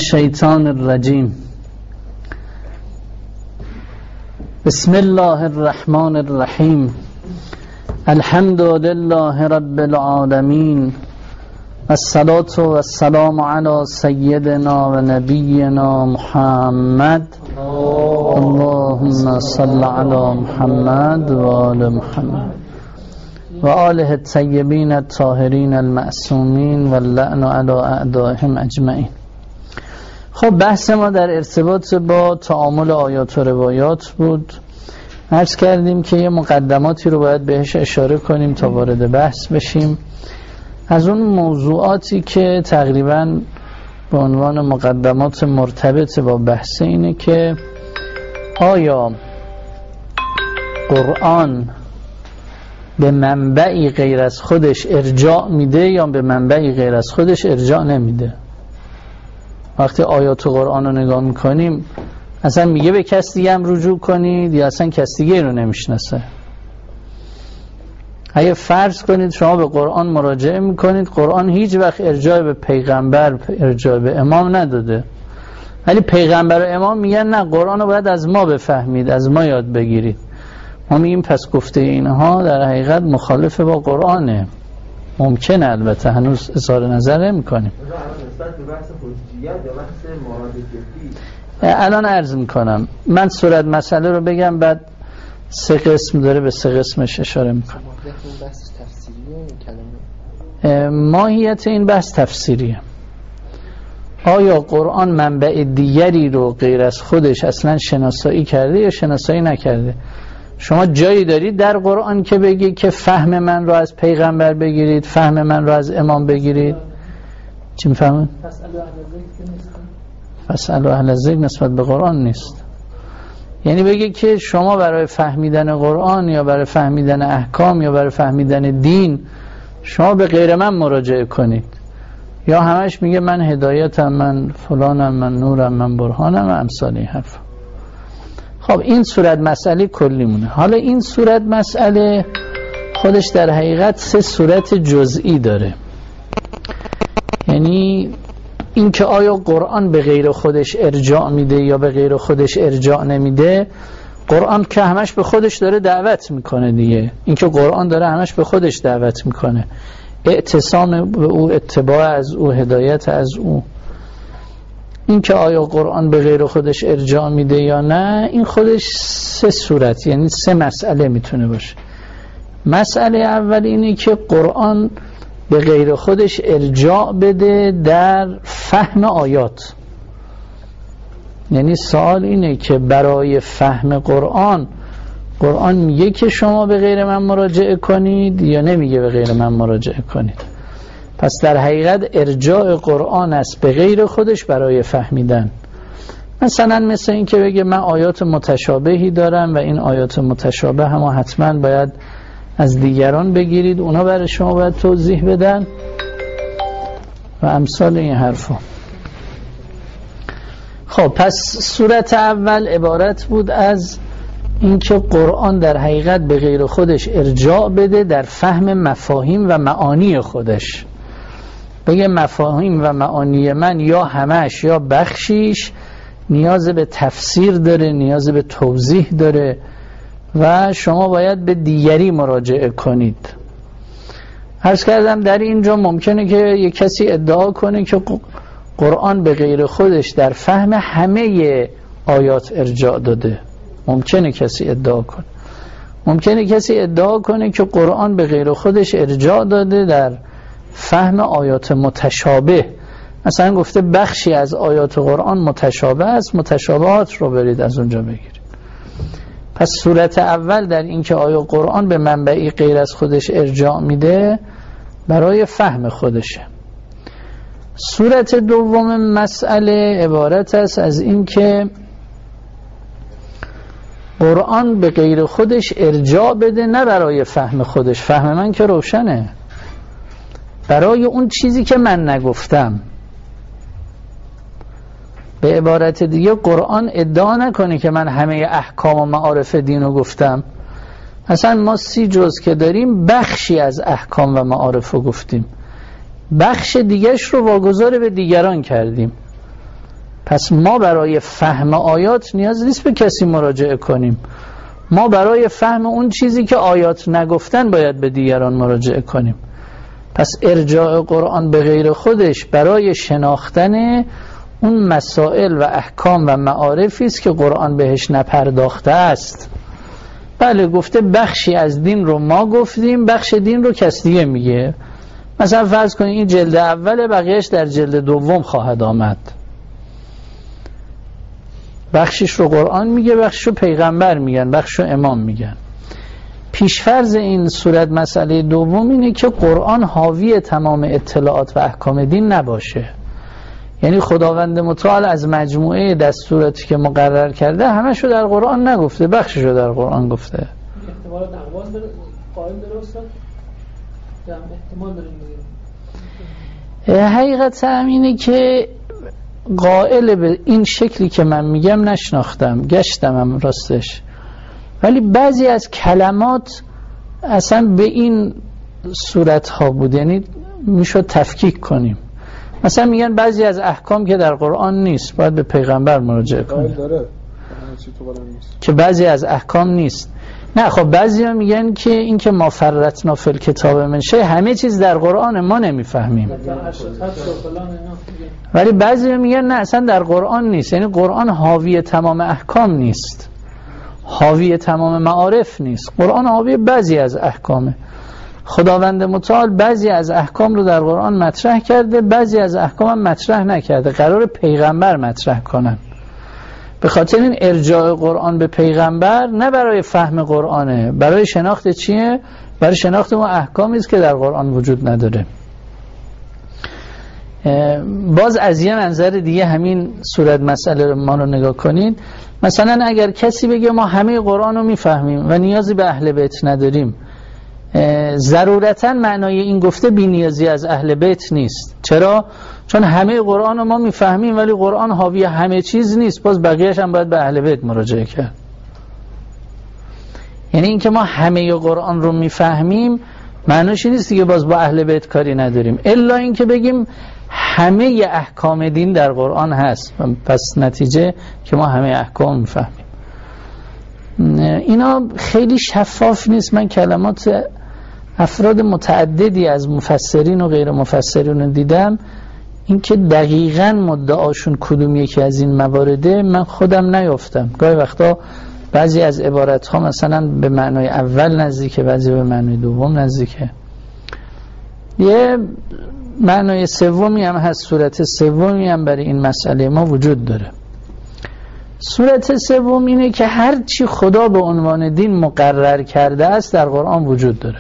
الشیطان الرجیم. بسم الله الرحمن الرحیم. الحمد لله رب العالمین، الصلاة والسلام علی سیدنا و نبینا محمد. اللهم صل علی محمد و آل محمد و آله الطیبین الطاهرین المعصومین و اللعن علی اعدائهم اجمعین. خب بحث ما در ارتباط با تعامل آیات و روایات بود. عرض کردیم که یه مقدماتی رو باید بهش اشاره کنیم تا وارد بحث بشیم. از اون موضوعاتی که تقریباً به عنوان مقدمات مرتبط با بحث اینه که آیا قرآن به منبعی غیر از خودش ارجاع میده یا به منبعی غیر از خودش ارجاع نمیده. وقتی آیات قرآن رو نگاه میکنیم اصلا میگه به کس دیگه هم رجوع کنید یا اصلا کس دیگه رو نمیشناسه. اگه فرض کنید شما به قرآن مراجعه میکنید، قرآن هیچ وقت ارجاع به پیغمبر، ارجاع به امام نداده، ولی پیغمبر و امام میگن نه، قرآن رو باید از ما بفهمید، از ما یاد بگیرید. ما میگیم پس گفته اینها در حقیقت مخالف با قرآنه. ممکنه، البته هنوز اظهار نظر نمی کنیم. الان عرض میکنم، من صورت مسئله رو بگم بعد سه قسم داره، به سه قسمش اشاره میکنم. ماهیت این بحث تفسیریه. آیا قرآن منبع دیگری رو غیر از خودش اصلا شناسایی کرده یا شناسایی نکرده؟ شما جایی دارید در قرآن که بگی که فهم من رو از پیغمبر بگیرید، فهم من رو از امام بگیرید؟ چی میفهمون؟ فاسألوا اهل الذکر نسبت به قرآن نیست. یعنی بگی که شما برای فهمیدن قرآن یا برای فهمیدن احکام یا برای فهمیدن دین شما به غیر من مراجعه کنید، یا همش میگه من هدایتم، من فلانم، من نورم، من برهانم و امثال این حرف. خب این صورت مسئله کلی مونه. حالا این صورت مسئله خودش در حقیقت سه صورت جزئی داره. یعنی این که آیا قرآن به غیر خودش ارجاع میده یا به غیر خودش ارجاع نمیده. قرآن که همش به خودش داره دعوت میکنه دیگه. این که قرآن داره همش به خودش دعوت میکنه، اعتصام به او، اتباع از او، هدایت از او. این که آیا قرآن به غیر خودش ارجاع میده یا نه، این خودش سه صورت، یعنی سه مسئله میتونه باشه. مسئله اول اینه که قرآن به غیر خودش ارجاع بده در فهم آیات. یعنی سوال اینه که برای فهم قرآن میگه که شما به غیر من مراجعه کنید یا نمیگه به غیر من مراجعه کنید؟ پس در حقیقت ارجاع قرآن است به غیر خودش برای فهمیدن. مثلا مثل این که بگه من آیات متشابهی دارم و این آیات متشابه هم حتما باید از دیگران بگیرید، اونا برای شما باید توضیح بدن و امثال این حرفا. خب پس صورت اول عبارت بود از اینکه قرآن در حقیقت به غیر خودش ارجاع بده در فهم مفاهیم و معانی خودش. بگه مفاهیم و معانی من یا همش یا بخشیش نیاز به تفسیر داره، نیاز به توضیح داره و شما باید به دیگری مراجعه کنید. عرض کردم در اینجا ممکنه که یک کسی ادعا کنه که قرآن به غیر خودش در فهم همه آیات ارجاع داده. ممکنه کسی ادعا کنه. ممکنه کسی ادعا کنه که قرآن به غیر خودش ارجاع داده در فهم آیات متشابه. مثلا گفته بخشی از آیات قرآن متشابه است، متشابهات رو برید از اونجا بگیرید. پس صورت اول در این که آیا قرآن به منبعی غیر از خودش ارجاع میده برای فهم خودشه. صورت دوم مسئله عبارت است از این که قرآن به غیر خودش ارجاع بده نه برای فهم خودش، فهم من که روشنه، برای اون چیزی که من نگفتم. به عبارت دیگه قرآن ادعا نکنه که من همه احکام و معارف دین رو گفتم. اصلا ما 30 جز که داریم بخشی از احکام و معارف رو گفتیم، بخش دیگهش رو واگذار به دیگران کردیم. پس ما برای فهم آیات نیاز نیست به کسی مراجعه کنیم، ما برای فهم اون چیزی که آیات نگفتن باید به دیگران مراجعه کنیم. پس ارجاع قرآن به غیر خودش برای شناختن اون مسائل و احکام و معارفی است که قرآن بهش نپرداخته است. بله گفته بخشی از دین رو ما گفتیم، بخش دین رو کس دیگه میگه. مثلا فرض کنید این جلد اول، بقیهش در جلد دوم خواهد آمد. بخشش رو قرآن میگه، بخشش رو پیغمبر میگن، بخشش رو امام میگن. پیشفرض این صورت مسئله دوم اینه که قرآن حاوی تمام اطلاعات و احکام دین نباشه. یعنی خداوند متعال از مجموعه دستوراتی که مقرر کرده همشو در قرآن نگفته، بخششو در قرآن گفته. احتمال اقواز داره قائل داره استاد؟ یا احتمال داره؟ حقیقت همینه که قائل به این شکلی که من میگم نشناختم، گشتم هم راستش، ولی بعضی از کلمات اصلا به این صورت ها بود، یعنی میشد تفکیک کنیم. مثلا میگن بعضی از احکام که در قرآن نیست باید به پیغمبر مراجعه کنیم که بعضی از احکام نیست. نه خب بعضی ها میگن که این که ما فرطنا فی الکتاب من شیء، همه چیز در قرآن ما نمیفهمیم، ولی بعضی ها میگن نه اصلا در قرآن نیست، یعنی قرآن حاوی تمام احکام نیست، حاوی تمام معارف نیست، قرآن حاوی بعضی از احکامه. خداوند متعال بعضی از احکام رو در قرآن مطرح کرده، بعضی از احکام هم مطرح نکرده، قرار پیغمبر مطرح کنن. به خاطر این ارجاع قرآن به پیغمبر نه برای فهم قرآنه، برای شناخت چیه؟ برای شناخت اون احکامی است که در قرآن وجود نداره. باز از یه منظر دیگه همین صورت مسئله ما رو نگاه کنید. مثلا اگر کسی بگه ما همه قرآن رو میفهمیم و نیازی به اهل بیت نداریم، ضرورتا معنای این گفته بی نیازی از اهل بیت نیست. چرا؟ چون همه قرآن رو ما میفهمیم ولی قرآن حاوی همه چیز نیست، باز بقیهش هم باید به اهل بیت مراجعه کرد. یعنی این که ما همه قرآن رو میفهمیم معنیش نیست دیگه باز با اهل بیت کاری نداریم، الا این که بگیم همه احکام دین در قرآن هست، پس نتیجه که ما همه احکام میفهمیم. اینا خیلی شفاف نیست. من کلمات افراد متعددی از مفسرین و غیر مفسرین رو دیدم، این که دقیقاً مدعاشون کدوم یکی از این موارده من خودم نیافتم. گاهی وقتا بعضی از عبارت ها مثلا به معنای اول نزدیکه، بعضی به معنای دوم نزدیکه. یه معنای سومی هم هست، صورت سومی هم برای این مسئله ما وجود داره. صورت سوم اینه که هر چی خدا به عنوان دین مقرر کرده است در قرآن وجود داره،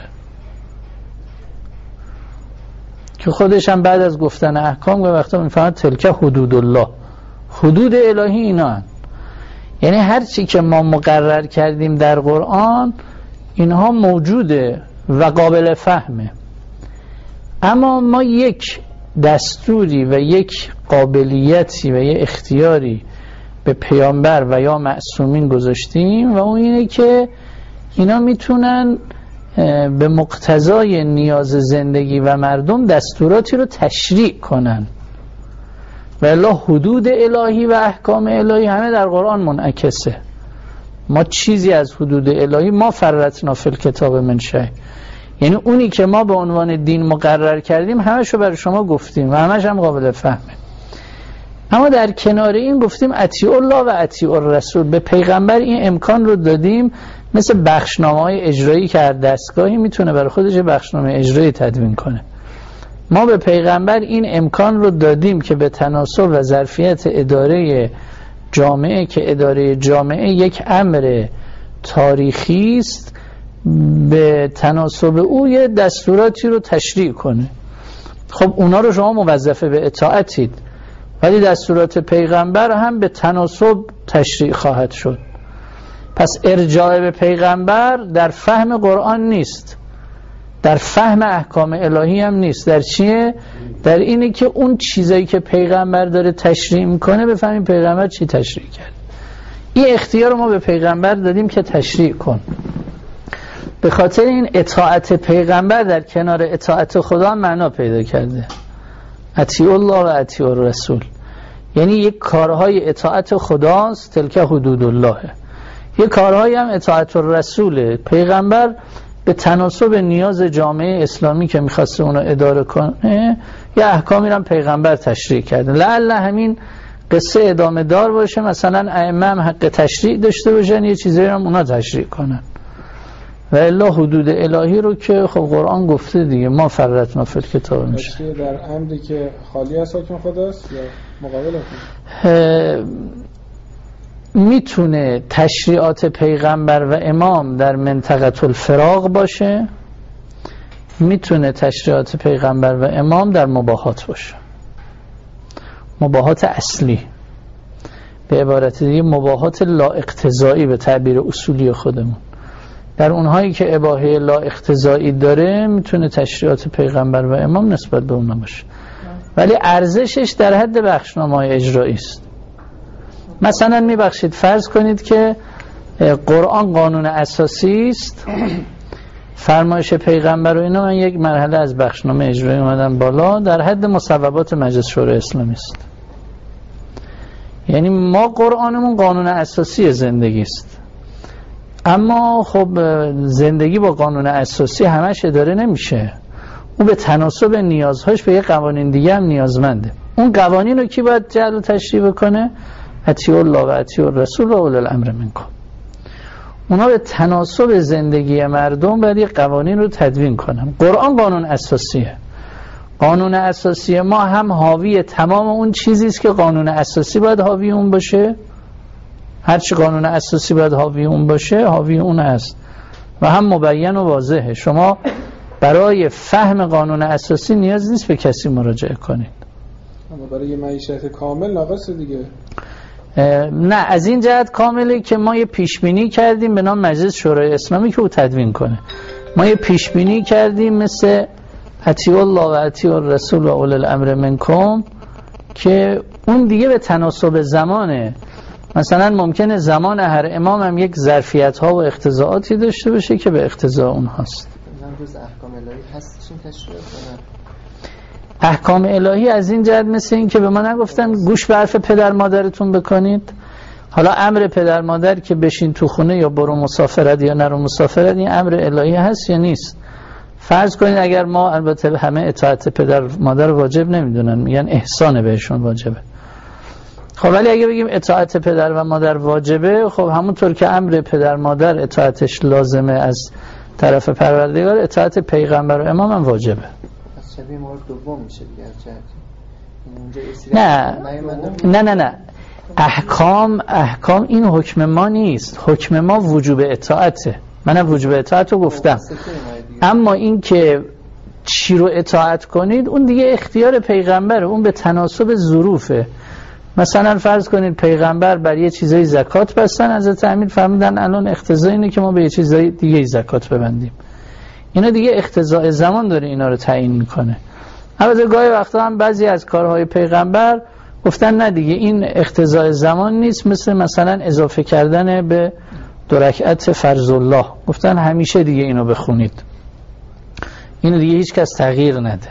که خودش هم بعد از گفتن احکام به وقتا میفهمد تلک حدود الله، حدود الهی اینا هست. یعنی هر چی که ما مقرر کردیم در قرآن اینها موجوده و قابل فهمه، اما ما یک دستوری و یک قابلیتی و یک اختیاری به پیامبر و یا معصومین گذاشتیم و اون اینه که اینا میتونن به مقتضای نیاز زندگی و مردم دستوراتی رو تشریع کنن و الا حدود الهی و احکام الهی همه در قرآن منعکسه. ما چیزی از حدود الهی ما فرطنا فی الکتاب من شیء، یعنی اونی که ما به عنوان دین مقرر کردیم همشو برای شما گفتیم و همش هم قابل فهمه. اما در کنار این گفتیم اطیعوا الله و اطیعوا الرسول، به پیغمبر این امکان رو دادیم، مثل بخشنامه‌های اجرایی که هر دستگاهی میتونه برای خودش بخشنامه اجرایی تدوین کنه. ما به پیغمبر این امکان رو دادیم که به تناسب و ظرفیت اداره جامعه، که اداره جامعه یک امر تاریخی است، به تناسب او یه دستوراتی رو تشریع کنه. خب اونا رو شما موظف به اطاعتید، ولی دستورات پیغمبر هم به تناسب تشریع خواهد شد. پس ارجاع به پیغمبر در فهم قرآن نیست، در فهم احکام الهی هم نیست. در چیه؟ در اینه که اون چیزایی که پیغمبر داره تشریع میکنه بفهمیم پیغمبر چی تشریع کرد. این اختیار رو ما به پیغمبر دادیم که تشریع کن. به خاطر این اطاعت پیغمبر در کنار اطاعت خدا معنا پیدا کرده. اطیعوا الله و اطیعوا الرسول، یعنی یک کارهای اطاعت خداست، تلک حدود الله، یک کارهای هم اطاعت الرسول. پیغمبر به تناسب نیاز جامعه اسلامی که میخواسته اونو اداره کنه یه احکامی رو پیغمبر تشریع کرده. لعل همین قصه ادامه دار باشه، مثلا ائمه هم حق تشریع داشته باشن، یه چیزایی هم اونا تشریع کنن. و الا حدود الهی رو که خب قرآن گفته دیگه، ما فرطنا فی الکتاب میشه. در عمدی که خالی از حکم خداست یا مقابل میتونه تشریعات پیغمبر و امام در منطقه الفراغ باشه، میتونه تشریعات پیغمبر و امام در مباحات باشه، مباحات اصلی، به عبارت دیگه مباحات لا اقتضایی به تعبیر اصولی خودمون. در اونهایی که اباحه لا اقتضایی داره میتونه تشریعات پیغمبر و امام نسبت به اونها باشه، ولی ارزشش در حد بخشنامه‌های اجرایی است. مثلا میبخشید فرض کنید که قرآن قانون اساسی است، فرمایش پیغمبر و اینا من یک مرحله از بخشنامه اجرایی اومدم بالا، در حد مصوبات مجلس شورای اسلامی است. یعنی ما قرآنمون قانون اساسی زندگی است، اما خب زندگی با قانون اساسی همش اداره نمیشه، اون به تناسب نیازهاش به یه قوانین دیگه هم نیازمنده. اون قوانین رو کی باید جعل و تشریع بکنه؟ اطیعوا الله و اطیعوا الرسول و اولی الامر منکم. اونا به تناسب زندگی مردم باید یه قوانین رو تدوین کنن. قرآن قانون اساسیه، قانون اساسی ما هم حاوی تمام اون چیزی است که قانون اساسی باید حاوی اون باشه. هرچی قانون اساسی باید حاوی اون باشه حاوی اون است و هم مبین و واضحه. شما برای فهم قانون اساسی نیاز نیست به کسی مراجعه کنید، اما برای یه معیشت کامل ناقصه دیگه. نه، از این جهت کامله که ما یه پیشبینی کردیم به نام مجلس شورای اسلامی که او تدوین کنه. ما یه پیشبینی کردیم مثل اطیعوا الله و اطیعوا الرسول و اولی الامر منکم که اون دیگه به تناسب زمانه. مثلا ممکنه زمان هر امام هم یک ظرفیت ها و اقتضاعاتی داشته باشه که به اقتضاع اون هست. احکام الهی هست چون تشریع کنن. احکام الهی از این جهت مثل این که به ما نگفتن گوش به حرف پدر مادرتون بکنید. حالا امر پدر مادر که بشین تو خونه یا برو مسافرت یا نرو مسافرت، این امر الهی هست یا نیست؟ فرض کنید اگر ما، البته همه اطاعت پدر مادر واجب نمیدونن، میگن احسان بهشون واجبه. خب ولی اگه بگیم اطاعت پدر و مادر واجبه، خب همونطور که امر پدر مادر اطاعتش لازمه از طرف پروردگار، اطاعت پیغمبر و امام هم واجبه. از شبیه مورد دوم میشه دیگه نه احکام این حکم ما نیست، حکم ما وجوب اطاعته. منم وجوب اطاعت رو گفتم، اما این که چی رو اطاعت کنید اون دیگه اختیار پیغمبره، اون به تناسب ظروفه. مثلا فرض کنید پیغمبر بر یه چیزای زکات بستن، حضرت امیر فرمودن الان اقتضا اینه که ما به یه چیزای دیگه زکات ببندیم. اینا دیگه اقتضاء زمان داره اینا رو تعیین میکنه. البته گاهی وقتا هم بعضی از کارهای پیغمبر گفتن نه دیگه این اقتضاء زمان نیست، مثلا اضافه کردن به 2 رکعت فرض الله، گفتن همیشه دیگه اینو بخونید، اینو دیگه هیچ کس تغییر نده.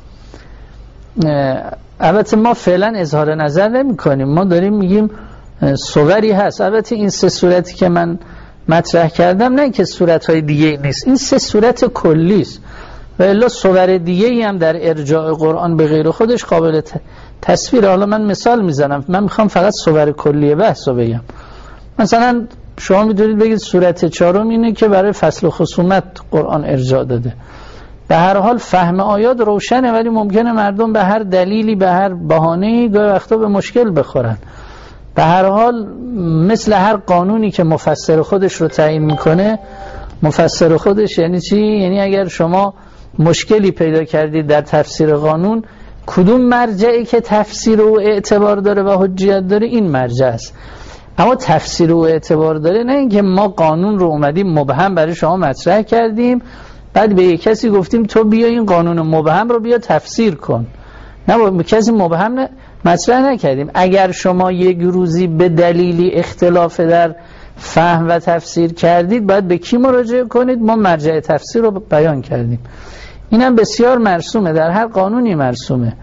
البته ما فعلا اظهار نظر نمی کنیم، ما داریم میگیم صوری هست. البته این 3 صورتی که من مطرح کردم نه که صورتهای دیگه نیست، این 3 صورت کلی است و الا صور دیگه‌ای هم در ارجاع قرآن به غیر خودش قابل تصویر. حالا من مثال میزنم، من میخوام فقط صور کلی بحث رو بگم. مثلا شما میدونید بگید صورت 4 اینه که برای فصل و خصومت قرآن ارجاع داده. به هر حال فهم آیات روشنه، ولی ممکنه مردم به هر دلیلی به هر بهانه‌ای گاهی وقتا به مشکل بخورن. به هر حال مثل هر قانونی که مفسر خودش رو تعیین میکنه، مفسر خودش یعنی چی؟ یعنی اگر شما مشکلی پیدا کردید در تفسیر قانون، کدوم مرجعی که تفسیر و اعتبار داره و حجیت داره این مرجع است. اما تفسیر و اعتبار داره نه اینکه ما قانون رو اومدیم مبهم برای شما مطرح کردیم بعد به یک کسی گفتیم تو بیا این قانون مبهم رو بیا تفسیر کن. نه، به کسی مبهم مطرح نکردیم. اگر شما یک روزی به دلیلی اختلاف در فهم و تفسیر کردید باید به کی مراجعه کنید؟ ما مرجع تفسیر رو بیان کردیم. اینم بسیار مرسومه، در هر قانونی مرسومه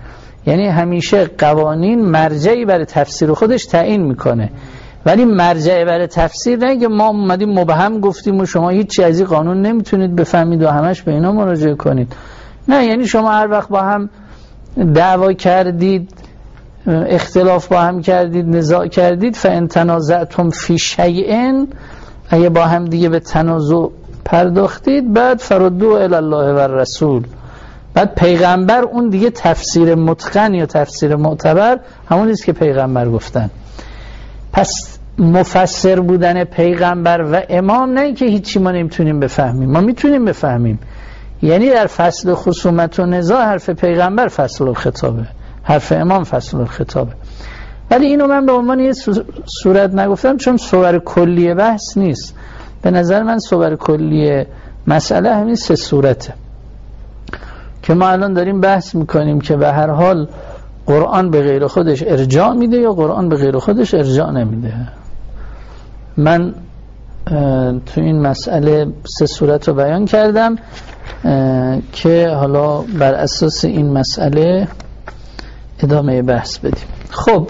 یعنی همیشه قوانین مرجعی برای تفسیر خودش تعیین میکنه، ولی مرجع برای تفسیر نه که ما اومدیم مبهم گفتیم و شما هیچ از این قانون نمیتونید بفهمید و همش به اینا مراجعه کنید. نه، یعنی شما هر وقت با هم دعوا کردید، اختلاف با هم کردید، نزاع کردید، فان تنازعتم فی شیء، اگه با هم دیگه به تنازع پرداختید، بعد فردوا الی الله و الرسول، بعد پیغمبر اون دیگه تفسیر متقن یا تفسیر معتبر همون است که پیغمبر گفتن. پس مفسر بودن پیغمبر و امام نه که هیچی ما نمیتونیم بفهمیم، ما میتونیم بفهمیم. یعنی در فصل خصومت و نزاع حرف پیغمبر فصل الخطابه، حرف امام فصل الخطابه. ولی اینو من به عنوان یه صورت نگفتم چون صور کلی بحث نیست. به نظر من صور کلی مسئله همین 3 صورته که ما الان داریم بحث میکنیم که به هر حال قرآن به غیر خودش ارجاع میده یا قرآن به غیر خودش ارجاع نمیده. من تو این مسئله 3 صورت رو بیان کردم که حالا بر اساس این مسئله ادامه بحث بدیم. خب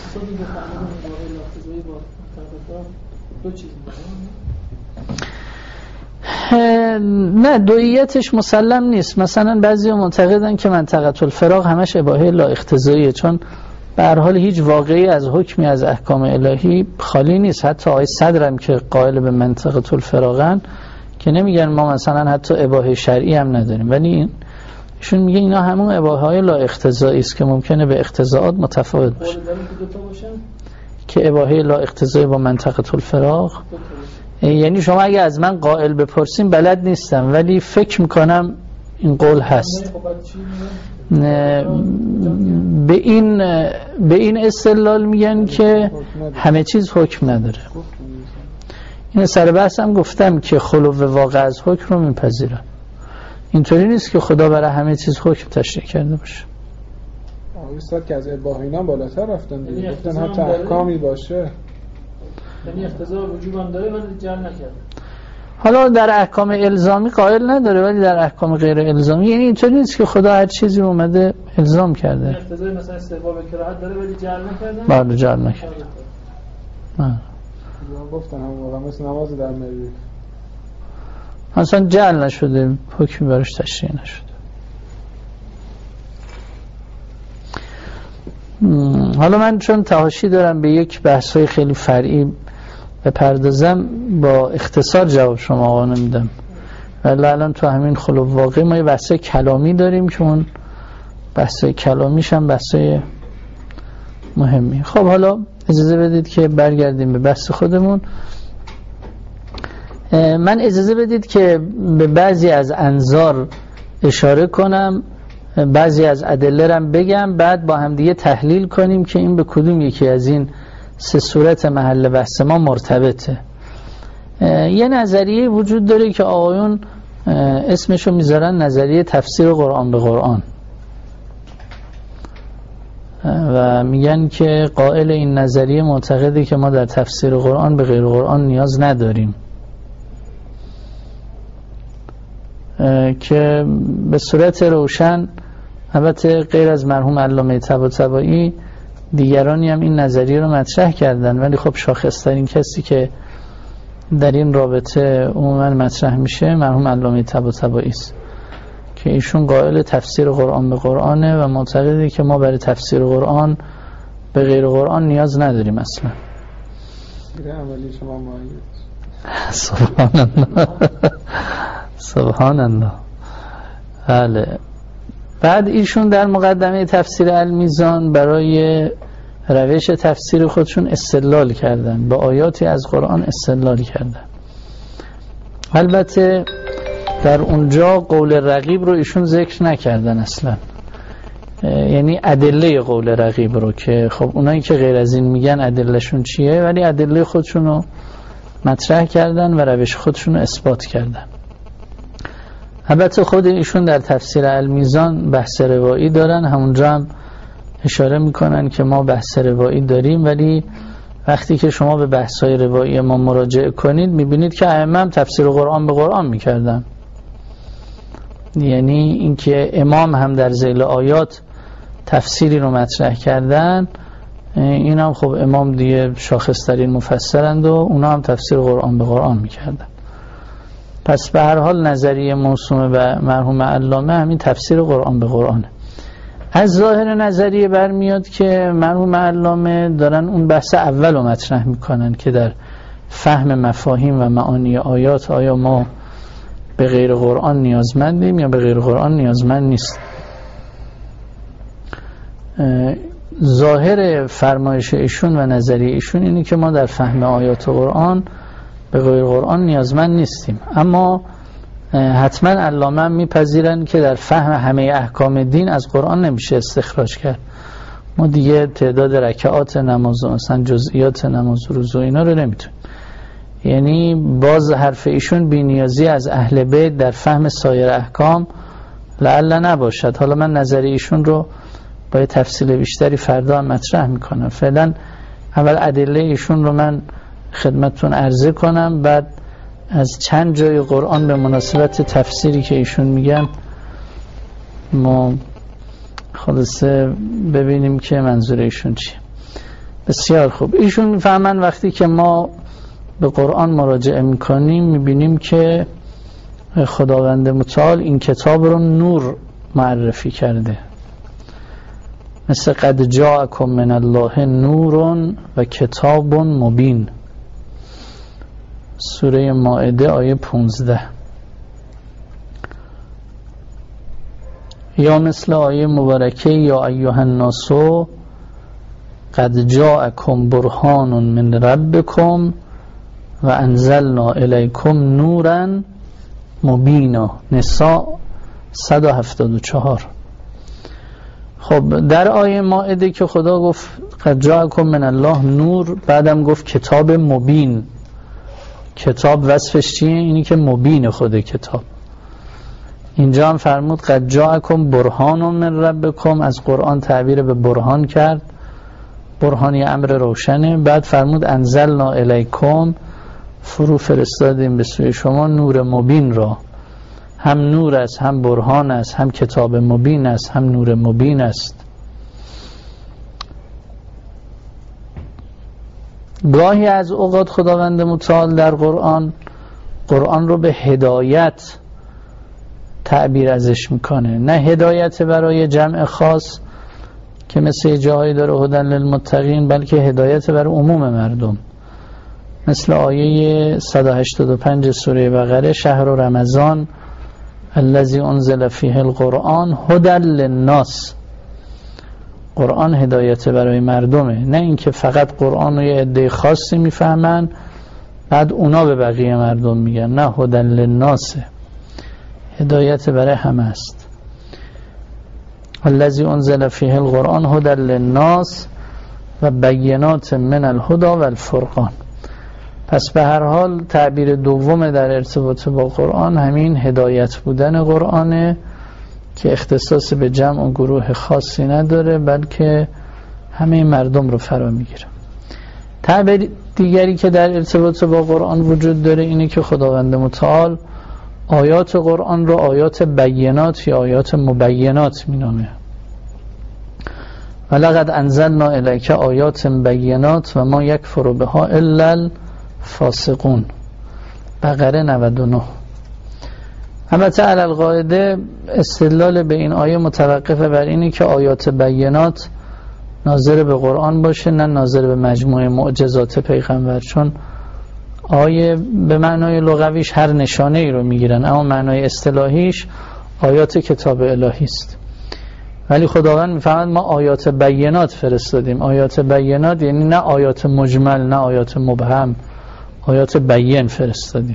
نه، دوئیتش مسلم نیست. مثلا بعضی معتقدن که منطقه الفراق همش اباحه لا اقتضاییه، چون به هر حال هیچ واقعی از حکمی از احکام الهی خالی نیست. حتی آیه صدرم که قائل به منطقه الفراقن که نمیگن ما مثلا حتی اباحه شرعی هم نداریم، ولی ایشون میگه اینا همون اباحه های لا اقتضایی است که ممکنه به اقتضاءات متفاوت باشه، که اباحه لا اقتضایی با منطقه الفراق. یعنی شما اگه از من قائل بپرسیم بلد نیستم، ولی فکر میکنم این قول هست. به این استدلال میگن که همه چیز حکم نداره. این سر بحث هم گفتم که خلو واقع از حکم رو میپذیرم. اینطوری نیست که خدا برای همه چیز حکم تشریع کرده باشه. استاد که از اباحه اینا بالاتر رفتن دیگه، گفتن حتی احکامی باشه، یعنی اقتضا وجوب هم داره ولی جعل نکرده. حالا در احکام الزامی قائل نداره، ولی در احکام غیر الزامی یعنی اینطوری نیست که خدا هر چیزی اومده الزام کرده. اقتضای مثلا استحباب کراهت داره ولی جعل نکرده. بله جعل نکرده. گفتن هم واقعا مثل نماز در مریخ اصلا جعل نشده، حکمی برش تشریع نشده. حالا من چون تحاشی دارم به یک بحث‌های خیلی فرعی بپردازم، با اختصار جواب شما آقا نمیدم. ولی الان تو همین خلو واقعی ما یه بحث کلامی داریم که اون بحث کلامیش هم بحث مهمی. خب حالا اجازه بدید که برگردیم به بحث خودمون. من اجازه بدید که به بعضی از انظار اشاره کنم، بعضی از ادله رم بگم، بعد با هم دیگه تحلیل کنیم که این به کدوم یکی از این 3 صورت محل بحث ما مرتبطه. یه نظریه وجود داره که آقایون اسمشو میذارن نظریه تفسیر قرآن به قرآن و میگن که قائل این نظریه معتقده که ما در تفسیر قرآن به غیر قرآن نیاز نداریم، که به صورت روشن البته غیر از مرحوم علامه طباطبایی دیگرانی هم این نظریه رو مطرح کردن، ولی خب شاخص‌ترین کسی که در این رابطه عموما مطرح میشه مرحوم علامه طباطبایی است که ایشون قائل تفسیر قرآن به قرآنه و معتقده که ما برای تفسیر قرآن به غیر قرآن نیاز نداریم اصلا. عملی شما مایید. سبحان الله سبحان الله. بله. بعد ایشون در مقدمه تفسیر المیزان برای روش تفسیر خودشون استدلال کردن، با آیاتی از قرآن استدلال کردن. البته در اونجا قول رقیب رو ایشون ذکر نکردن اصلا، یعنی ادله قول رقیب رو که خب اونایی که غیر از این میگن ادلهشون چیه، ولی ادله خودشون رو مطرح کردن و روش خودشون رو اثبات کردن. البته خود ایشون در تفسیر المیزان بحث روایی دارن، همونجا هم اشاره میکنن که ما بحث روایی داریم، ولی وقتی که شما به بحث‌های روایی ما مراجعه کنید میبینید که ائمه هم تفسیر قرآن به قرآن میکردن. یعنی اینکه امام هم در ذیل آیات تفسیری رو مطرح کردن، این هم خب امام دیگه شاخص‌ترین مفسرند و اونا هم تفسیر قرآن به قرآن میکردن. پس به هر حال نظریه موسومه به مرحوم علامه همین تفسیر قرآن به قرآنه. از ظاهر نظریه برمیاد که مرحوم علامه دارن اون بحث اول رو مطرح میکنن که در فهم مفاهیم و معانی آیات آیا ما به غیر قرآن نیازمندیم یا به غیر قرآن نیازمند نیست. ظاهر فرمایش ایشون و نظریه ایشون اینه که ما در فهم آیات قرآن به غیر قرآن نیازمند نیستیم، اما حتما علامه هم میپذیرن که در فهم همه احکام دین از قرآن نمیشه استخراج کرد. ما دیگه تعداد رکعات نماز و مثلا جزئیات نماز و روزه اینا رو نمیتونیم، یعنی باز حرف ایشون بی‌نیازی از اهل بیت در فهم سایر احکام لعل نباشد. حالا من نظریه ایشون رو با تفصیل بیشتری فردا هم مطرح میکنم. فعلا اول ادله ایشون رو من خدمتتون عرضه کنم، بعد از چند جای قرآن به مناسبت تفسیری که ایشون میگن ما خلاصه ببینیم که منظور ایشون چیه. بسیار خوب. ایشون میفهمن وقتی که ما به قرآن مراجعه میکنیم میبینیم که خداوند متعال این کتاب رو نور معرفی کرده، مثل قد جاءکم من الله نور و کتاب مبین، سوره مائده آیه 15. یا مثل آیه مبارکه یا ایها الناس قد جاءکم برهان من ربکم و انزلنا الیکم نورا مبینا، نساء 174. خب در آیه مائده که خدا گفت قد جاءکم من الله نور، بعدم گفت کتاب مبین. کتاب وصفش چیه؟ اینی که مبین خود کتاب. اینجا هم فرمود قد جاءکم برهان من ربکم، از قرآن تعبیر به برهان کرد، برهانی امر روشنه. بعد فرمود انزلنا الیکم، فرو فرستادیم به سوی شما نور مبین را، هم نور است، هم برهان است، هم کتاب مبین است، هم نور مبین است. گاهی از اوقات خداوند متعال در قرآن رو به هدایت تعبیر ازش میکنه، نه هدایت برای جمع خاص که مثل جاهایی داره هدن للمتقین، بلکه هدایت برای عموم مردم، مثل آیه 185 سوره بقره شهر رمضان الذی انزل فیه القرآن هدی للناس. قرآن هدایت برای مردمه، نه اینکه فقط قرآن رو یه عده خاصی میفهمن بعد اونا به بقیه مردم میگن، نه هدی للناس، هدایت برای همه است. الذی انزل فیه القرآن هدی للناس و بینات من الهدی و الفرقان. پس به هر حال تعبیر دوم در ارتباط با قرآن همین هدایت بودن قرآنه که اختصاص به جمع و گروه خاصی نداره، بلکه همه مردم رو فرا میگیره. تعبیر دیگری که در ارتباط با قرآن وجود داره اینه که خداوند متعال آیات قرآن رو آیات بینات یا آیات مبینات مینامه. ولقد انزلنا الیک آیات بینات و ما یکفر بها الا الفاسقون، بقره 99. البته علی القاعده استدلال به این آیه متوقفه بر اینی که آیات بینات ناظر به قرآن باشه، نه ناظر به مجموعه معجزات پیغمبر، چون آیه به معنای لغویش هر نشانه ای رو میگیرن، اما معنای اصطلاحیش آیات کتاب الهی است. ولی خداوند میفهمد ما آیات بینات فرستادیم. آیات بینات یعنی نه آیات مجمل نه آیات مبهم، آیات بین فرستادیم.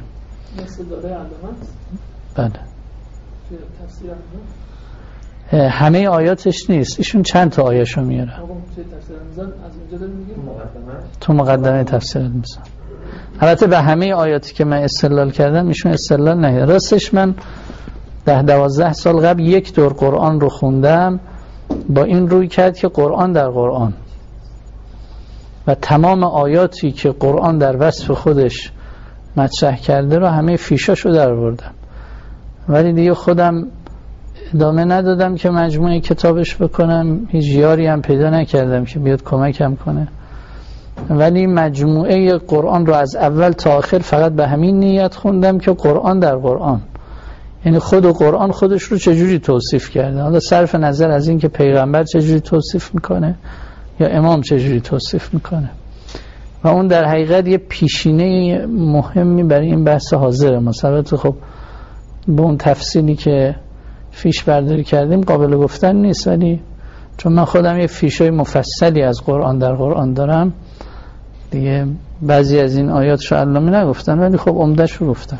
بله. همه آیاتش نیست، ایشون چند تا آیه‌شو میاره. تو مقدمه تفسیر میزن. البته به همه آیاتی که من استدلال کردم ایشون استدلال نکرد. راستش من 10-12 سال قبل یک دور قرآن رو خوندم با این روی کرد که قرآن در قرآن و تمام آیاتی که قرآن در وصف خودش مطرح کرده رو همه فیشاشو در بردم، ولی دیگه خودم ادامه ندادم که مجموعه کتابش بکنم، هیچ یاری هم پیدا نکردم که بیاد کمکم کنه، ولی مجموعه قرآن رو از اول تا آخر فقط به همین نیت خوندم که قرآن در قرآن، یعنی خود قرآن خودش رو چجوری توصیف کرده، حالا صرف نظر از این که پیغمبر چجوری توصیف میکنه یا امام چجوری توصیف میکنه. و اون در حقیقت یه پیشینه مهمی برای این بحث حاضره. مثلا خب به اون تفصیلی که فیش برداری کردیم قابل گفتن نیست، ولی چون من خودم یه فیشای مفصلی از قرآن در قرآن دارم دیگه، بعضی از این آیات رو علامه نگفتن ولی خب عمده‌اش رو گفتن.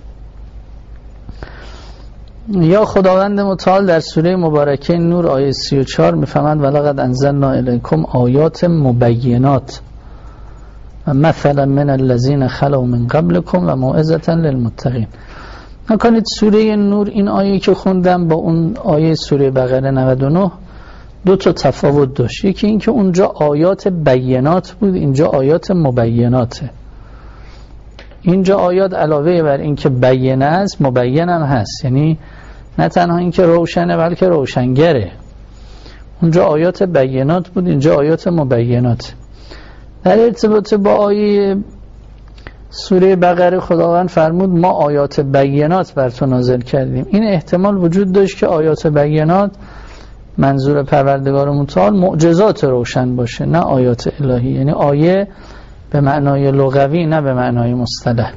یا خداوند متعال در سوره مبارکه نور آیه 34 میفهمند ولقد انزلنا الیکم آیات مبینات و مثلا من الذین خلوا من قبلکم و موعظة للمتقین. نکنید سوره نور این آیه که خوندم با اون آیه سوره بقره 99 دو تا تفاوت داشت. یکی این که اونجا آیات بینات بود، اینجا آیات مبیناته. اینجا آیات علاوه بر این که بینه است مبین هم هست، یعنی نه تنها این که روشنه بلکه روشنگره. اونجا آیات بینات بود، اینجا آیات مبینات. در ارتباط با آیه سوره بقره خداوند فرمود ما آیات بینات بر تو نازل کردیم. این احتمال وجود داشت که آیات بینات منظور پروردگار متعال معجزات روشن باشه، نه آیات الهی، یعنی آیه به معنای لغوی نه به معنای مصطلح.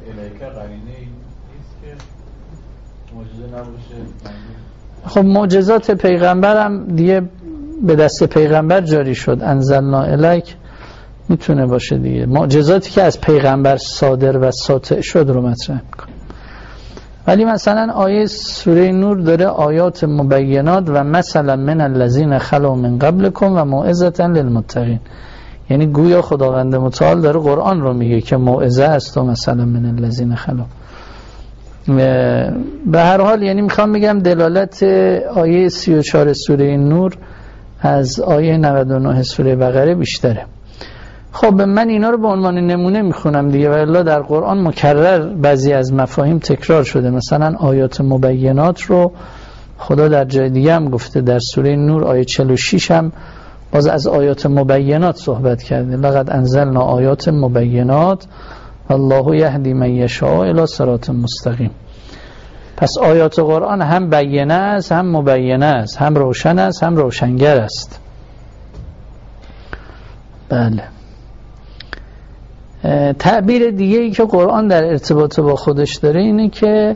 خب معجزات پیغمبر هم دیگه به دست پیغمبر جاری شد، انزلنا الیک میتونه باشه دیگه. معجزاتی که از پیغمبر صادر و ساطع شد رو مطرح میکنه. ولی مثلا آیه سوره نور داره آیات مبینات و مثلا من الذین خلوا من قبلکم و موعظة للمتقین، یعنی گویا خداوند متعال داره قرآن رو میگه که موعظه است و مثلا من الذین خلوا. به هر حال یعنی میخوام بگم دلالت آیه 34 سوره نور از آیه 99 سوره بقره بیشتره. خب من اینا رو به عنوان نمونه میخونم دیگه، والله در قرآن مکرر بعضی از مفاهیم تکرار شده. مثلا آیات مبینات رو خدا در جای دیگه هم گفته، در سوره نور آیه 46 هم باز از آیات مبینات صحبت کرده، لقد انزلنا آیات مبینات الله یهدی من یشاء الی صراط مستقیم. پس آیات قرآن هم بینه است، هم مبینه است، هم روشن است، هم روشنگر است. بله. تعبیر دیگه ای که قرآن در ارتباط با خودش داره اینه که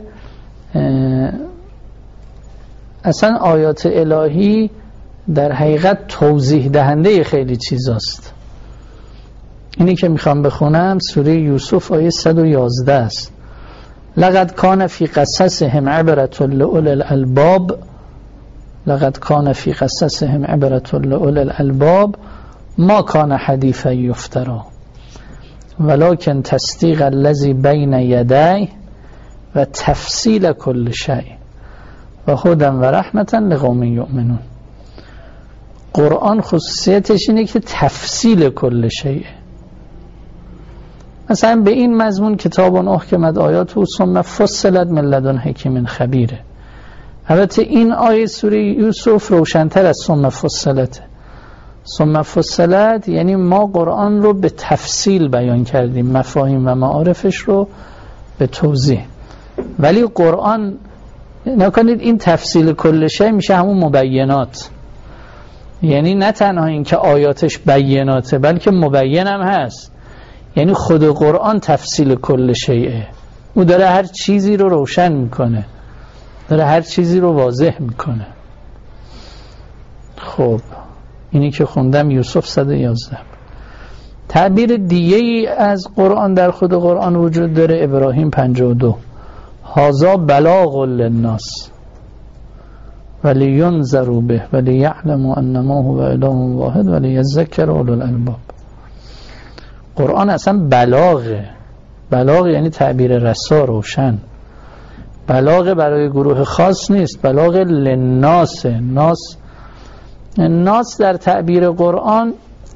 اصلا آیات الهی در حقیقت توضیح دهنده خیلی چیزاست. اینی که میخوام بخونم سوره یوسف آیه 111 است. لقد کان فی قصصهم عبرة لأولی الالباب، لقد کان فی قصصهم عبرة لأولی الالباب ما کان حدیثا یفتری ولکن تصدیق الذی بین یدیه و تفصیل کل شیء و هدی و رحمة لقوم یؤمنون. قرآن خصوصیتش اینه که تفصیل کل شیء. مثلا به این مضمون کتاب احکمت آیاته ثم فصلت من لدن حکیم خبیره. البته این آیه سوره یوسف روشن‌تر از ثم فصلت. ثم فصلت یعنی ما قرآن رو به تفصیل بیان کردیم، مفاهیم و معارفش رو به توضیح. ولی قرآن نکنید این تفصیل کل شیء میشه همون مبینات، یعنی نه تنها این که آیاتش بیناته بلکه مبین هم هست. یعنی خود قرآن تفصیل کل شیءه، او داره هر چیزی رو روشن میکنه، داره هر چیزی رو واضح میکنه. خب اینی که خوندم یوسف 111. تعبیر دیگه ای از قرآن در خود قرآن وجود داره، ابراهیم 52 هذا بلاغ للناس ولینذروا به ولیعلموا انما هو اله واحد ولیذکر اولو الالباب. قرآن اصلا بلاغه. بلاغ یعنی تعبیر رسا، روشن. بلاغ برای گروه خاص نیست، بلاغ للناس. ناس در تعبیر قرآن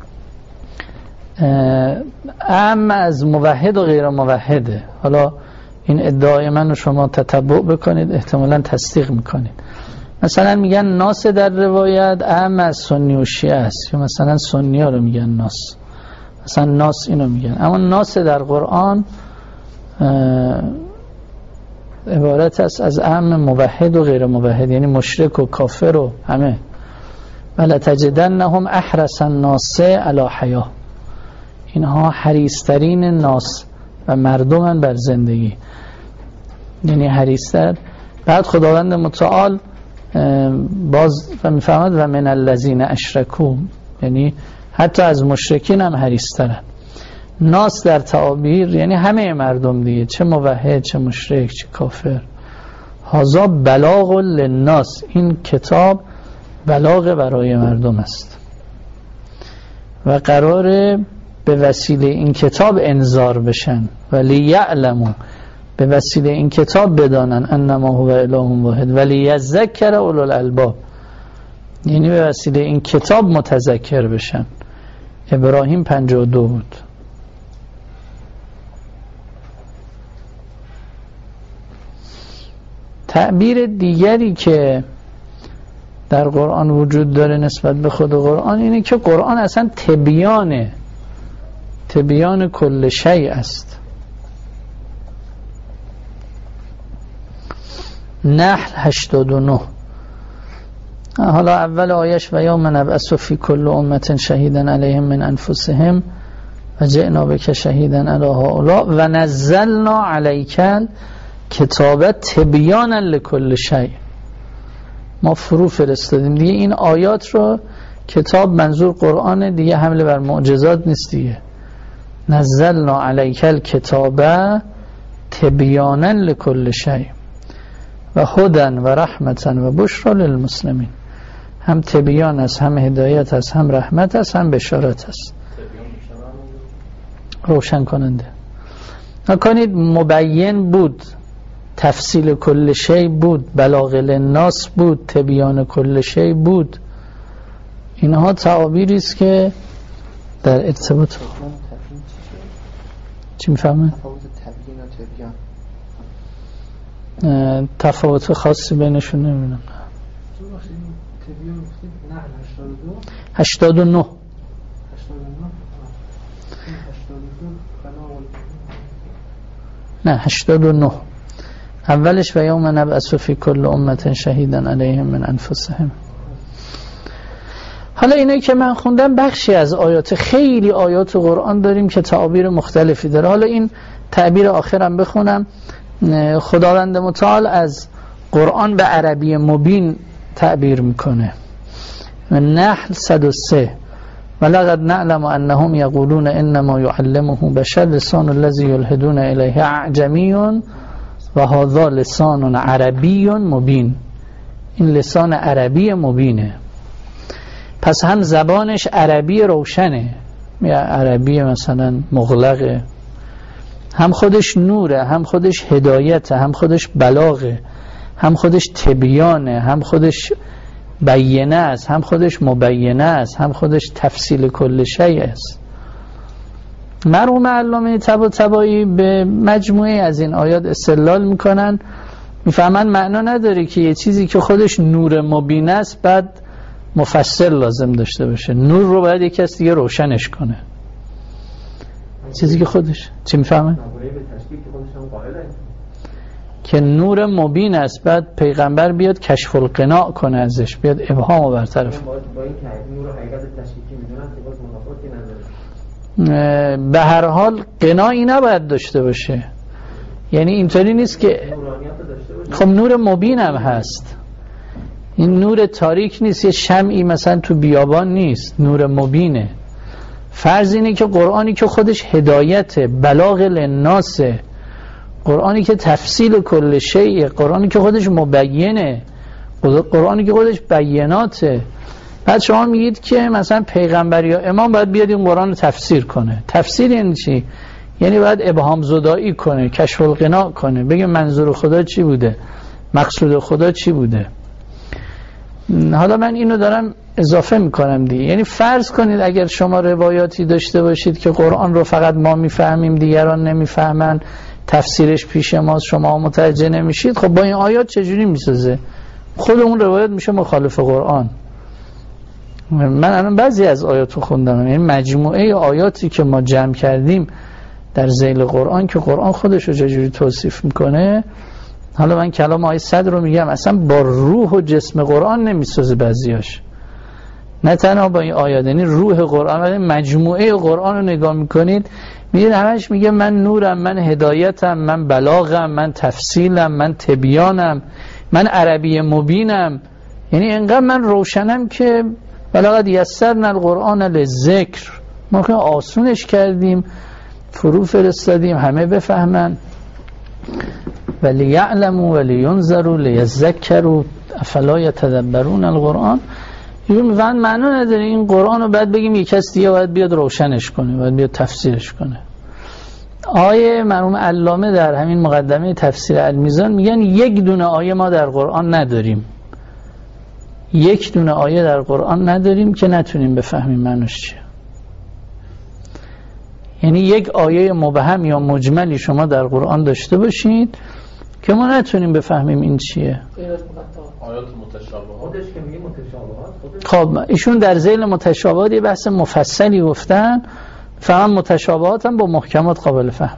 اعم از موحد و غیر موحده. حالا این ادعای من رو شما تتبع بکنید، احتمالاً تصدیق میکنید. مثلا میگن ناس در روایت اعم از سنی و شیعه است، یا مثلا سنی ها رو میگن ناس، مثلا ناس اینو میگن. اما ناس در قرآن عبارت است از اعم موحد و غیر موحد، یعنی مشرک و کافر و همه. ولتجدنهم احرص الناس علی حیاه، اینها حریص‌ترین ناس و مردمن بر زندگی، یعنی حریص‌تر. بعد خداوند متعال باز میفهمد و من الذین اشرکوا، یعنی حتی از مشرکین هم حریص‌ترن. ناس در تعابیر یعنی همه مردم دیگه، چه موحد چه مشرک چه کافر. هذا بلاغ للناس، این کتاب بلاغ برای مردم است و قراره به وسیله این کتاب انذار بشن. ولی یعلموا، به وسیله این کتاب بدانن انما هو اله واحد ولی یذکر اولو الالباب، یعنی به وسیله این کتاب متذکر بشن. ابراهیم 52 بود. تعبیر دیگری که در قرآن وجود داره نسبت به خود قرآن اینه که قرآن اصلا تبیان کل شیء است. نحل 89. حالا اول آیش و یوم نبعث فی کل امت شهیدا علیهم من انفسهم و جئنا بک شهیدا علی هؤلاء و نزلنا علیک کتاب تبیانا لکل شیء. ما فرو فرستادیم دیگه این آیات رو. کتاب منظور قرآن دیگه، حمله بر معجزات نیست دیگه. نزلنا علیک الکتاب تبیانا لکل شیء و هدی و رحمتا و بشرا للمسلمین. هم تبیان است، هم هدایت است، هم رحمت است، هم بشارت است. روشن کننده. نکنید مبین بود، تفصیل کل شیء بود، بلاغ للناس بود، تبیان کل شیء بود. اینها تعابیری است که در ارتباط چی میفهمه؟ تفاوت خاصی بینشون نمیبینم. 89 نه 89 اولش و یوم نبعث فی کل امت شهیدا علیهم من انفسهم. حالا اینایی که من خوندم بخشی از آیات، خیلی آیات قرآن داریم که تعابیر مختلفی داره. حالا این تعبیر آخرم بخونم. خداوند متعال از قرآن به عربی مبین تعبیر میکنه. نحل 103 ولقد نعلم انهم یقولون انما يعلمه بشر لسان الذي يلحدون الیه اعجمی و هذا لسان عربی مبین. این لسان عربی مبینه، پس هم زبانش عربی روشنه، یا عربی مثلا مغلقه، هم خودش نوره، هم خودش هدایته، هم خودش بلاغه، هم خودش تبیانه، هم خودش بیانه است، هم خودش مبینه است، هم خودش تفصیل کل شیء است. مرحوم علامه طباطبایی به مجموعه از این آیات استدلال میکنن، میفهمن معنا نداره که یه چیزی که خودش نور مبین است بعد مفسر لازم داشته باشه. نور رو باید یک کس دیگه روشنش کنه. چیزی که خودش چی میفهمن؟ که نور مبین است بعد پیغمبر بیاد کشف القناع کنه ازش، بیاد ابهام رو برطرف. با این که نور و حقیقت تشریکی میدونن که باز منافاتی نداره. به هر حال قناعی نباید داشته باشه، یعنی اینطوری نیست که خب نور مبین هم هست، این نور تاریک نیست، یه شمعی مثلا تو بیابان نیست، نور مبینه. فرض اینه که قرآنی که خودش هدایت بلاغ للناس، قرآنی که تفصیل کل شیء، قرآنی که خودش مبینه، قرآنی که خودش بیاناته، بعد شما میگید که مثلا پیغمبر یا امام باید بیاد این قرآن رو تفسیر کنه. تفسیر یعنی چی؟ یعنی باید ابهام زدایی کنه، کشف القناع کنه، بگه منظور خدا چی بوده، مقصود خدا چی بوده. حالا من اینو دارم اضافه میکنم دیگه. یعنی فرض کنید اگر شما روایاتی داشته باشید که قرآن رو فقط ما میفهمیم دیگران نمیفهمن، تفسیرش پیش ماست شما متوجه نمیشید، خب با این آیات چجوری میسازه؟ خود اون روایت میشه مخالف قرآن. من الان بعضی از آیاتو خوندم، یعنی مجموعه آیاتی که ما جمع کردیم در ذیل قرآن که قرآن خودش رو چجوری توصیف میکنه. حالا من کلام آیه 100 رو میگم، اصلا با روح و جسم قرآن نمیسازه بعضیاش، نه تنها با این آیات، یعنی روح قرآن. ولی مجموعه قرآن رو نگاه میکنید میگید همش میگه من نورم، من هدایتم، من بلاغم، من تفصیلم، من تبیانم، من عربی مبینم. یعنی انقدر من روشنم که ولقد یسرنا القرآن للذکر، ما که آسونش کردیم، فرو فرستادیم همه بفهمن. ولی یعلموا ولی ینذروا لیذکروا افلا یتدبرون القرآن. این معنا نداره این قرآن رو بعد بگیم یک کس دیگه باید بیاد روشنش کنه، باید بیاد تفسیرش کنه. آیه مرحوم علامه در همین مقدمه تفسیر المیزان میگن یک دونه آیه ما در قرآن نداریم، یک دونه آیه در قرآن نداریم که نتونیم بفهمیم معنیش چیه. یعنی یک آیه مبهم یا مجملی شما در قرآن داشته باشید که ما نتونیم بفهمیم این چیه. آیات متشابهات. خب ایشون در ذیل متشابهات یه بحث مفصلی گفتن، فهم متشابهات هم با محکمات قابل فهم.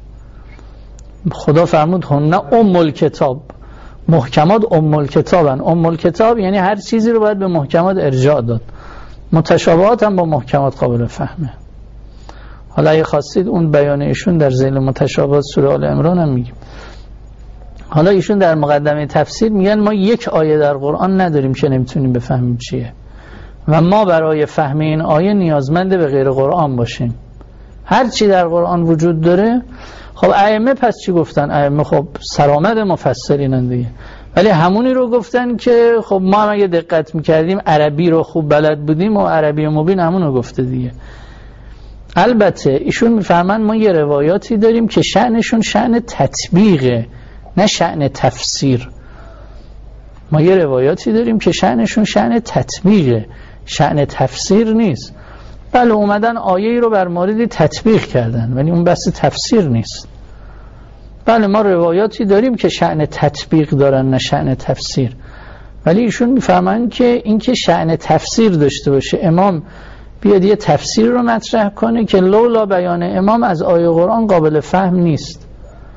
خدا فرمود هن ام الکتاب، محکمات ام الکتابن. ام الکتاب یعنی هر چیزی رو باید به محکمات ارجاع داد، متشابهات هم با محکمات قابل فهمه. حالا اگه خواستید اون بیان ایشون در ذیل متشابهات سوره آل عمران هم میگیم. حالا ایشون در مقدمه تفسیر میگن ما یک آیه در قرآن نداریم که نمیتونیم بفهمیم چیه و ما برای فهم این آیه نیازمند به غیر قرآن باشیم. هر چی در قرآن وجود داره. خب ائمه پس چی گفتن؟ ائمه خب سرآمد مفسرینن دیگه، ولی همونی رو گفتن که خب ما هم اگه دقت میکردیم عربی رو خوب بلد بودیم و عربی مبین همونو گفته دیگه. البته ایشون میفهمن ما یه روایاتی داریم که شأنشون شأن تطبیقه نه شأن تفسیر. ما یه روایاتی داریم که شأنشون شأن تطبیقه، شأن تفسیر نیست. بله اومدن آیه‌ای رو بر موردی تطبیق کردن ولی اون بحث تفسیر نیست. بله ما روایاتی داریم که شأن تطبیق دارن نه شأن تفسیر، ولی ایشون میفهمن که این که شأن تفسیر داشته باشه، امام بیاد یه تفسیر رو مطرح کنه که لولا بیان امام از آیه قرآن قابل فهم نیست.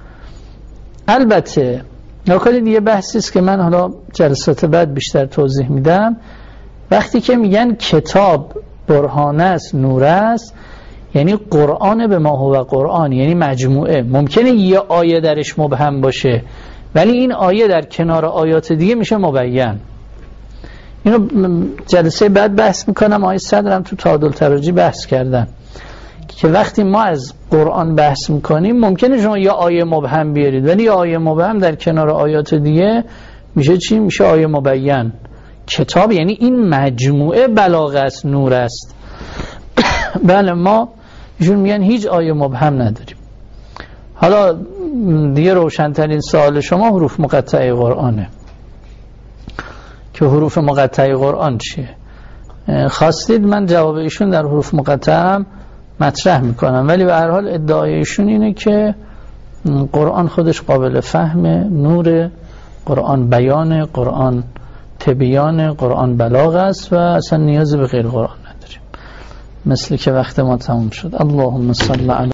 البته نکته دیگه بحثی است که من حالا جلسات بعد بیشتر توضیح میدم. وقتی که میگن کتاب برهانه است، نور است، یعنی قرآن به ما هو قرآن، یعنی مجموعه. ممکنه یه آیه درش مبهم باشه ولی این آیه در کنار آیات دیگه میشه مبین. اینو جلسه بعد بحث میکنم. آیه 100 هم تو تعادل تراجی بحث کردم که وقتی ما از قرآن بحث میکنیم ممکنه شما یه آیه مبهم بیارید ولی یه آیه مبهم در کنار آیات دیگه میشه چی؟ میشه آیه مبین. کتاب یعنی این مجموعه بلاغه است، نور است. بله ما ایشون میگن هیچ آیه مبهم نداریم. حالا دیگه روشنترین سوال شما حروف مقطعه قرآنه که حروف مقطعه قرآن چیه؟ خواستید من جواب ایشون در حروف مقطعه مطرح میکنم، ولی به هر حال ادعای ایشون اینه که قرآن خودش قابل فهمه، نور، قرآن بیان، قرآن تبیان، قرآن بلاغ است و اصلا نیازی به غیر قرآن نداریم. مثل که وقت ما تموم شد. اللهم صل علی